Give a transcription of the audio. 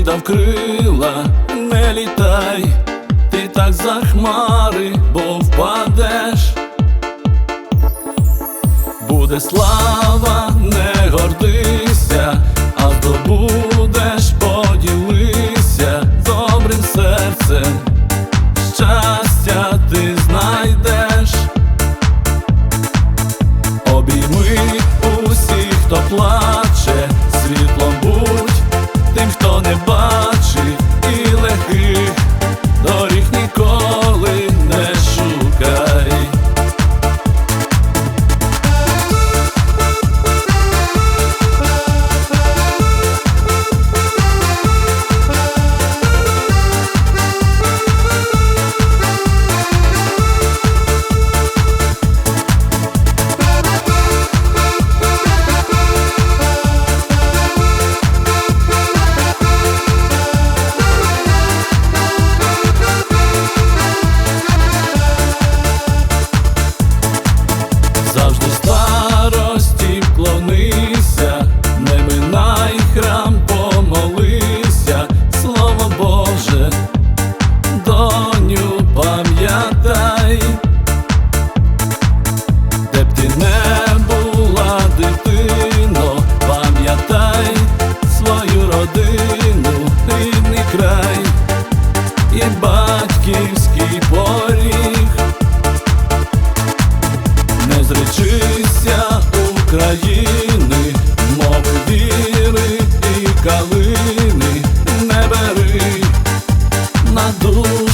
дав крила, не літай, ти так за хмари, бо впадеш. Буде слава, не гордися, а здобудеш, поділися добрим серцем, щастя ти знайдеш. Обійми усіх, хто плаче, світлом будь тим, хто не бачить, і легких доріг ніколи не шукай. Завжди старості вклонися, не минай храм, помолися, Слово Боже, доню, пам'ятай, де б ти не була, дитино, пам'ятай свою родину, рідний край і батьківський поріг. Не зречися України, мови віри і калини, не бери на душу